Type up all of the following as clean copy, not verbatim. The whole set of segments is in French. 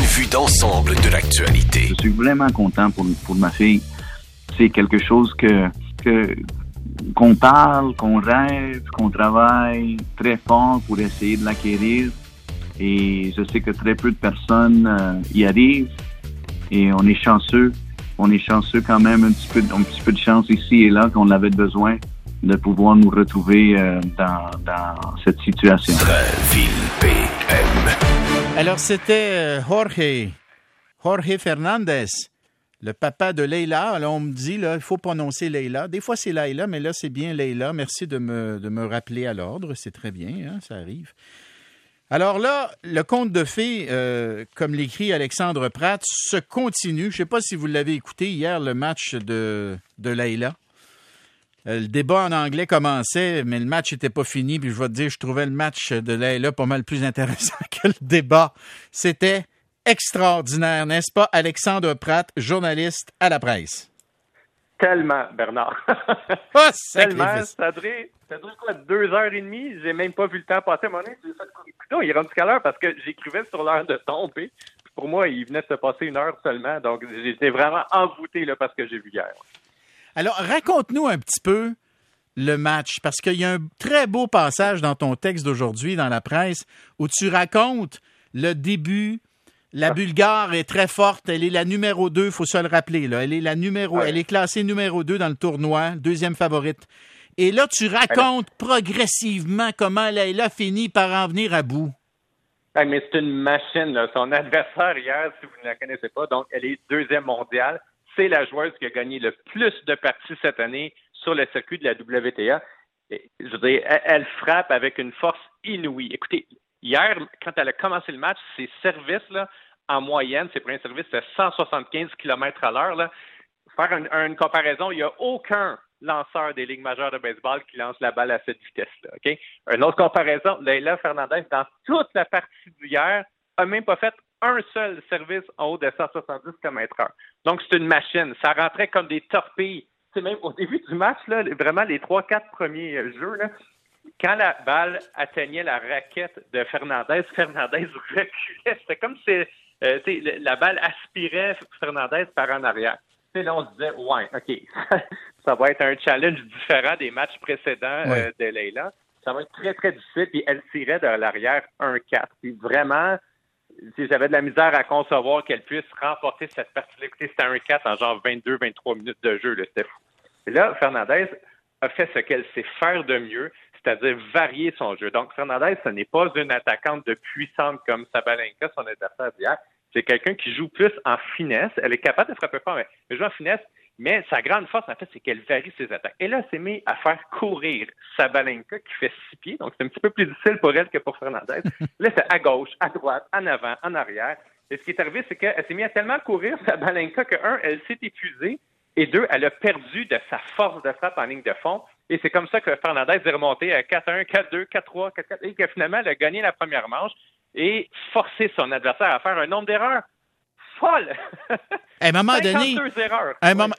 vue d'ensemble de l'actualité. Je suis vraiment content pour ma fille. C'est quelque chose qu'on parle, qu'on rêve, qu'on travaille très fort pour essayer de l'acquérir. Et je sais que très peu de personnes y arrivent. Et on est chanceux. On est chanceux quand même, un petit peu de chance ici et là qu'on avait besoin de pouvoir nous retrouver dans cette situation. Ville PM. Alors, c'était Jorge Fernandez, le papa de Leila. Alors, on me dit, là, il faut prononcer Leila. Des fois, c'est Leila, mais là, c'est bien Leila. Merci de me rappeler à l'ordre. C'est très bien, hein, ça arrive. Alors là, le conte de fées, comme l'écrit Alexandre Pratt, se continue. Je ne sais pas si vous l'avez écouté hier, le match de Leila. Le débat en anglais commençait, mais le match n'était pas fini. Puis je vais te dire, je trouvais le match de Leila pas mal plus intéressant que le débat. C'était extraordinaire, n'est-ce pas, Alexandre Pratt, journaliste à la presse? Tellement, Bernard. Oh, tellement. Ça a duré quoi, 2h30? J'ai même pas vu le temps passer. Mon nez, il est rendu quelle heure? Parce que j'écrivais sur l'heure de tomber. Pour moi, il venait de se passer 1 heure seulement. Donc, j'étais vraiment envoûté là, parce que j'ai vu hier. Alors, raconte-nous un petit peu le match, parce qu'il y a un très beau passage dans ton texte d'aujourd'hui dans la presse où tu racontes le début. La Bulgare est très forte. Elle est la numéro 2, il faut se le rappeler. Là. Elle est classée numéro 2 dans le tournoi, deuxième favorite. Et là, tu racontes progressivement comment Leila finit par en venir à bout. Mais c'est une machine. Là. Son adversaire hier, si vous ne la connaissez pas, donc elle est deuxième mondiale. C'est la joueuse qui a gagné le plus de parties cette année sur le circuit de la WTA. Et, je veux dire, elle frappe avec une force inouïe. Écoutez, hier, quand elle a commencé le match, ses services, là, en moyenne, ses premiers services, c'était 175 km/h. Là. Faire une comparaison, il n'y a aucun lanceur des ligues majeures de baseball qui lance la balle à cette vitesse-là. Okay? Une autre comparaison, Leila Fernandez, dans toute la partie d'hier, n'a même pas fait un seul service en haut de 170 km/h. Donc, c'est une machine. Ça rentrait comme des torpilles. C'est même au début du match, là, vraiment les 3-4 premiers jeux, là, quand la balle atteignait la raquette de Fernandez reculait. C'était comme si la balle aspirait Fernandez par en arrière. Là, on se disait, ouais, OK, ça va être un challenge différent des matchs précédents de Leila. Ça va être très, très difficile. Puis elle tirait de l'arrière 1-4. Puis vraiment, j'avais de la misère à concevoir qu'elle puisse remporter cette partie-là. Écoutez, c'était 1-4 en genre 22-23 minutes de jeu. Là, c'était fou. Et là, Fernandez a fait ce qu'elle sait faire de mieux, c'est-à-dire varier son jeu. Donc, Fernandez, ce n'est pas une attaquante de puissante comme Sabalenka, son adversaire d'hier. C'est quelqu'un qui joue plus en finesse. Elle est capable de frapper fort, mais elle joue en finesse. Mais sa grande force, en fait, c'est qu'elle varie ses attaques. Et là, elle s'est mise à faire courir Sabalenka, qui fait 6 pieds. Donc, c'est un petit peu plus difficile pour elle que pour Fernandez. Là, c'est à gauche, à droite, en avant, en arrière. Et ce qui est arrivé, c'est qu'elle s'est mise à tellement courir Sabalenka que, 1, elle s'est épuisée. Et 2, elle a perdu de sa force de frappe en ligne de fond. Et c'est comme ça que Fernandez est remonté à 4-1, 4-2, 4-3, 4-4. Et que finalement, elle a gagné la première manche et forcé son adversaire à faire un nombre d'erreurs folle. À un moment donné, 52 erreurs.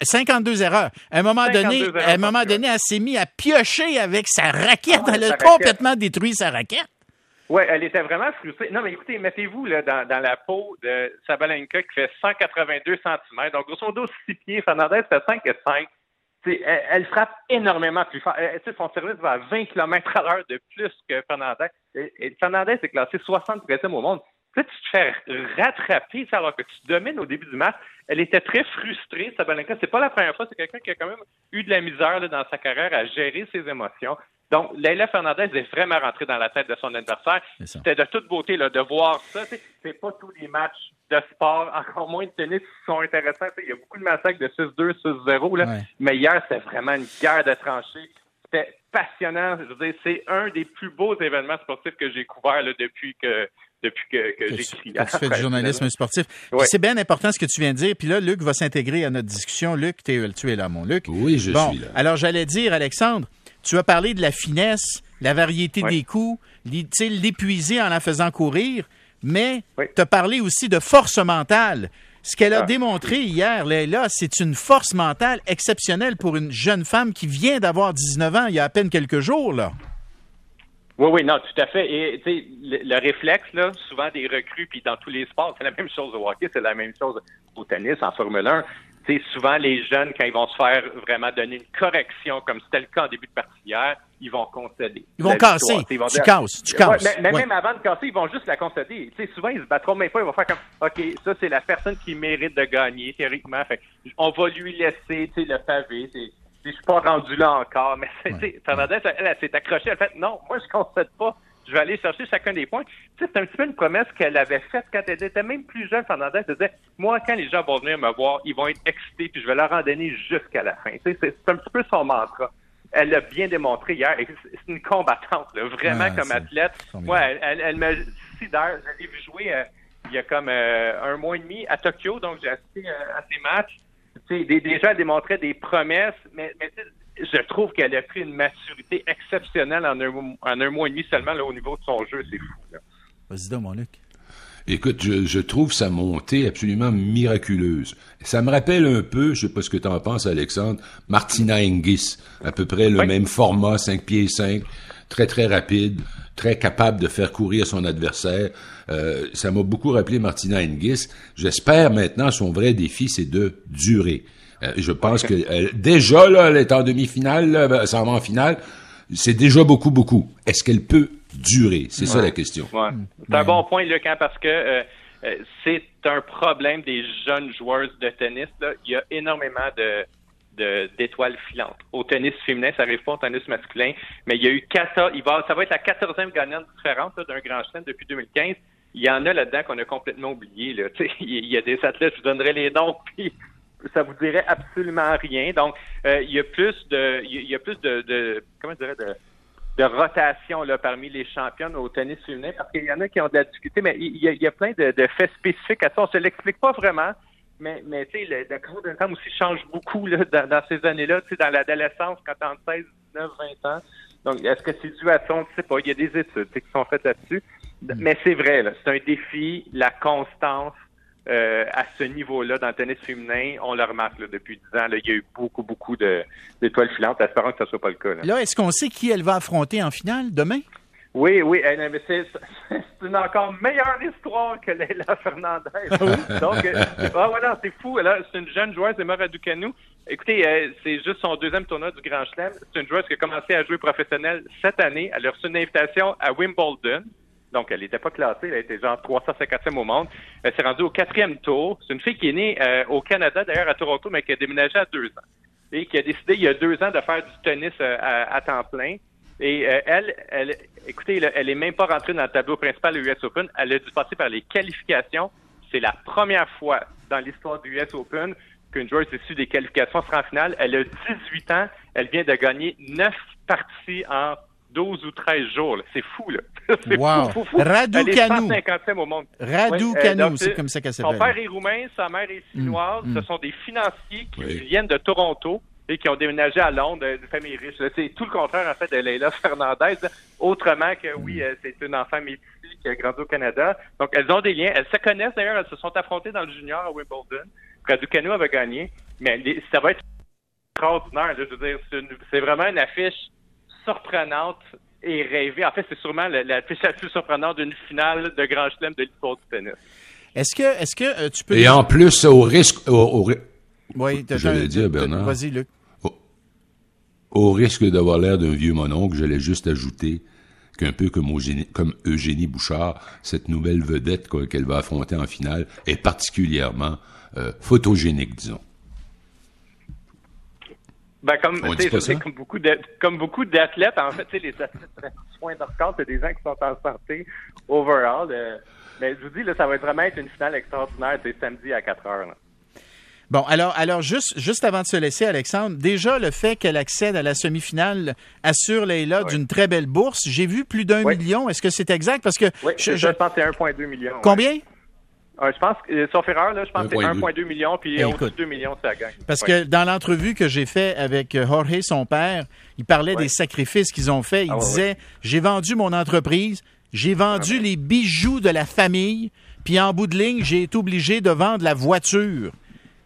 52 erreurs. À un moment donné, elle s'est mise à piocher avec sa raquette. Elle a complètement détruit sa raquette. Oui, elle était vraiment frustrée. Non, mais écoutez, mettez-vous là, dans la peau de Sabalenka qui fait 182 cm. Donc, grosso modo, 6 pieds. Fernandez fait 5,5. Elle frappe énormément plus fort. Son service va à 20 km/h de plus que Fernandez. Et Fernandez est classé 73e au monde. Là, tu te fais rattraper alors que tu domines au début du match. Elle était très frustrée, Sabalenka. C'est pas la première fois. C'est quelqu'un qui a quand même eu de la misère là, dans sa carrière à gérer ses émotions. Donc, Leila Fernandez est vraiment rentrée dans la tête de son adversaire. C'était de toute beauté là, de voir ça. C'est pas tous les matchs de sport, encore moins de tennis, qui sont intéressants. Il y a beaucoup de massacres de 6-2, 6-0. Là. Ouais. Mais hier, c'était vraiment une guerre de tranchées. C'était passionnant. Je veux dire, c'est un des plus beaux événements sportifs que j'ai couverts là, depuis que j'écris. Tu fais du journalisme sportif. Oui. C'est bien important ce que tu viens de dire. Puis là, Luc va s'intégrer à notre discussion. Luc, tu es là, mon Luc. Oui, je suis là. Alors, j'allais dire, Alexandre, tu as parlé de la finesse, la variété des coups, l'épuiser en la faisant courir, mais tu as parlé aussi de force mentale. Ce qu'elle a démontré hier, Leila, c'est une force mentale exceptionnelle pour une jeune femme qui vient d'avoir 19 ans il y a à peine quelques jours, là. Oui, non, tout à fait. Et tu sais, le réflexe, là, souvent des recrues, puis dans tous les sports, c'est la même chose au hockey, c'est la même chose au tennis, en Formule 1. Tu sais, souvent les jeunes, quand ils vont se faire vraiment donner une correction, comme c'était le cas en début de partie hier, ils vont concéder. Ils vont casser. Tu casses. Ouais, mais même avant de casser, ils vont juste la concéder. Tu sais, souvent, ils se battront même pas. Ils vont faire comme, OK, ça, c'est la personne qui mérite de gagner, théoriquement. Fait, on va lui laisser, tu sais, le pavé. Je suis pas rendu là encore. Mais, tu sais, Fernandez, elle s'est accrochée. Elle a fait, non, moi, je concède pas. Je vais aller chercher chacun des points. Tu sais, c'est un petit peu une promesse qu'elle avait faite quand elle était même plus jeune. Fernandez, elle disait, moi, quand les gens vont venir me voir, ils vont être excités, puis je vais leur en donner jusqu'à la fin. Tu sais, c'est un petit peu son mantra. Elle l'a bien démontré hier. C'est une combattante, là, vraiment comme athlète. Moi, elle me sidère. Je l'ai vu jouer il y a comme un mois et demi à Tokyo, donc j'ai assisté à ses matchs. Tu sais, déjà, elle démontrait des promesses, mais je trouve qu'elle a pris une maturité exceptionnelle en un mois et demi seulement là, au niveau de son jeu. C'est fou. Là. Vas-y donc, mon Luc. Écoute, je trouve sa montée absolument miraculeuse. Ça me rappelle un peu, je sais pas ce que tu en penses, Alexandre, Martina Hingis, à peu près le même format, 5 pieds 5, très très rapide, très capable de faire courir son adversaire. Ça m'a beaucoup rappelé Martina Hingis. J'espère maintenant son vrai défi, c'est de durer. Je pense que déjà là, elle est en demi-finale, là, elle s'en va en finale. C'est déjà beaucoup. Est-ce qu'elle peut durer? C'est ça la question. Ouais. C'est un bon point, Luc, parce que c'est un problème des jeunes joueuses de tennis. Là. Il y a énormément d'étoiles filantes. Au tennis féminin, ça n'arrive pas au tennis masculin, mais il y a eu ça va être la 14e gagnante différente là, d'un grand chelem depuis 2015. Il y en a là-dedans qu'on a complètement oublié. Là. Il y a des athlètes, je vous donnerai les noms, puis ça vous dirait absolument rien. Donc, il y a plus de comment je dirais, de rotation là parmi les championnes au tennis féminin, parce qu'il y en a qui ont de la difficulté, mais il y a plein de faits spécifiques à ça. On se l'explique pas vraiment, mais tu sais, le cours d'un temps aussi change beaucoup là, dans ces années-là, tu sais, dans l'adolescence, quand t'es entre 16, 19, 20 ans. Donc, est-ce que c'est dû à ça? On ne sait pas. Il y a des études qui sont faites là-dessus. Mais c'est vrai, là, c'est un défi, la constance. À ce niveau-là, dans le tennis féminin, on le remarque là, depuis 10 ans. Là, il y a eu beaucoup d'étoiles filantes. Espérons que ce ne soit pas le cas. Là, est-ce qu'on sait qui elle va affronter en finale demain? Oui. Mais c'est une encore meilleure histoire que Leila Fernandez. Donc, c'est fou. Là, c'est une jeune joueuse, Emma Raducanu. Écoutez, c'est juste son 2e tournoi du Grand Chelem. C'est une joueuse qui a commencé à jouer professionnelle cette année. Elle a reçu une invitation à Wimbledon. Donc, elle n'était pas classée. Elle était genre 350e au monde. Elle s'est rendue au 4e tour. C'est une fille qui est née au Canada, d'ailleurs à Toronto, mais qui a déménagé à 2 ans. Et qui a décidé il y a 2 ans de faire du tennis à temps plein. Et écoutez, là, elle est même pas rentrée dans le tableau principal du US Open. Elle a dû passer par les qualifications. C'est la première fois dans l'histoire du US Open qu'une joueuse issue des qualifications sera en finale. Elle a 18 ans. Elle vient de gagner 9 parties en 12 ou 13 jours. Là. C'est fou, là. C'est fou. Raducanu. Elle est 150e au monde. Raducanu, c'est comme ça qu'elle s'appelle. Son père est roumain, sa mère est chinoise. Ce sont des financiers qui viennent de Toronto et qui ont déménagé à Londres, de familles riches. Là. C'est tout le contraire, en fait, de Leila Fernandez. Là. Autrement que, c'est une enfant métissée qui a grandi au Canada. Donc, elles ont des liens. Elles se connaissent, d'ailleurs. Elles se sont affrontées dans le junior à Wimbledon. Raducanu avait gagné. Mais ça va être extraordinaire. Là. Je veux dire, c'est vraiment une affiche surprenante et rêvée. En fait, c'est sûrement la plus surprenante d'une finale de Grand Chelem de l'histoire du tennis. Est-ce que tu peux... Et en plus, au risque... Oui, j'allais dire, Bernard. Vas-y, Luc. Au risque d'avoir l'air d'un vieux mononcle, j'allais juste ajouter qu'un peu comme Eugénie Bouchard, cette nouvelle vedette qu'elle va affronter en finale est particulièrement photogénique, disons. Comme beaucoup d'athlètes, en fait, les athlètes prennent soin de leur corps, c'est des gens qui sont en santé overall. Mais je vous dis, là, ça va vraiment être une finale extraordinaire, c'est samedi à 4 heures. Là. Bon, alors juste avant de se laisser, Alexandre, déjà le fait qu'elle accède à la semi-finale assure Leila d'une très belle bourse. J'ai vu plus d'1 million. Est-ce que c'est exact? Parce que je pense que c'est 1,2 million. Combien? Je pense, sauf erreur, là, je pense que c'est 1,2 million, puis au-dessus de 2 millions, ça gagne. Parce que dans l'entrevue que j'ai fait avec Jorge, son père, il parlait des sacrifices qu'ils ont faits. Il disait, j'ai vendu mon entreprise, j'ai vendu les bijoux de la famille, puis en bout de ligne, j'ai été obligé de vendre la voiture.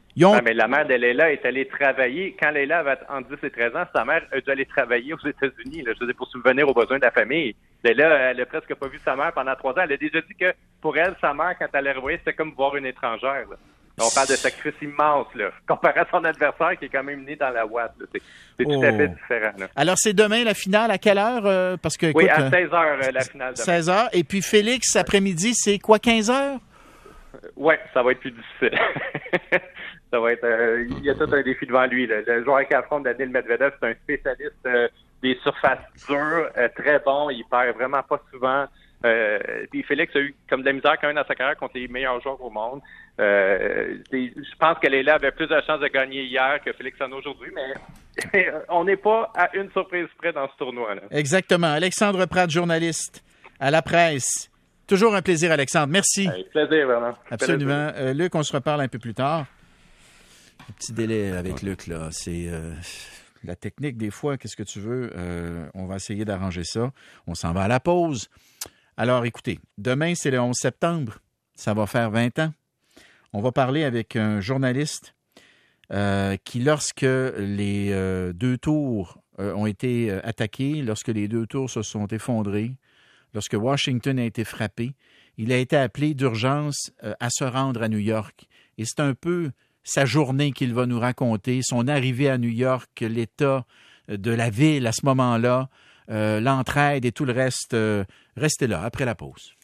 Mais la mère de Leila est allée travailler. Quand Leila avait entre 10 et 13 ans, sa mère a dû aller travailler aux États-Unis, là, je veux dire, pour subvenir aux besoins de la famille. Leila, elle a presque pas vu sa mère pendant 3 ans. Elle a déjà dit que pour elle, sa mère, quand elle la revoyait, c'était comme voir une étrangère. Là. On parle de sacrifice immense, là, comparé à son adversaire qui est quand même né dans la ouate. Là. C'est tout à fait différent. Là. Alors, c'est demain la finale. À quelle heure? Parce que, écoute, oui, à 16h, la finale. 16h. Et puis, Félix, après-midi, c'est quoi, 15h? Oui, ça va être plus difficile. Ça va être, il y a tout un défi devant lui. Là. Le joueur qui affronte Daniil Medvedev, c'est un spécialiste des surfaces dures, très bon. Il perd vraiment pas souvent. Puis Félix a eu comme de la misère quand même dans sa carrière contre les meilleurs joueurs au monde. Je pense que Leila avait plus de chances de gagner hier que Félix en a aujourd'hui, mais on n'est pas à une surprise près dans ce tournoi-là. Exactement. Alexandre Pratt, journaliste à la presse. Toujours un plaisir, Alexandre. Merci. Avec plaisir, vraiment. Absolument. Luc, on se reparle un peu plus tard. Un petit délai avec Luc, là. C'est la technique, des fois, qu'est-ce que tu veux? On va essayer d'arranger ça. On s'en va à la pause. Alors, écoutez, demain, c'est le 11 septembre. Ça va faire 20 ans. On va parler avec un journaliste qui, lorsque les 2 tours ont été attaqués, lorsque les 2 tours se sont effondrés, lorsque Washington a été frappé, il a été appelé d'urgence à se rendre à New York. Et c'est un peu sa journée qu'il va nous raconter, son arrivée à New York, l'état de la ville à ce moment-là, l'entraide et tout le reste. Restez là, après la pause.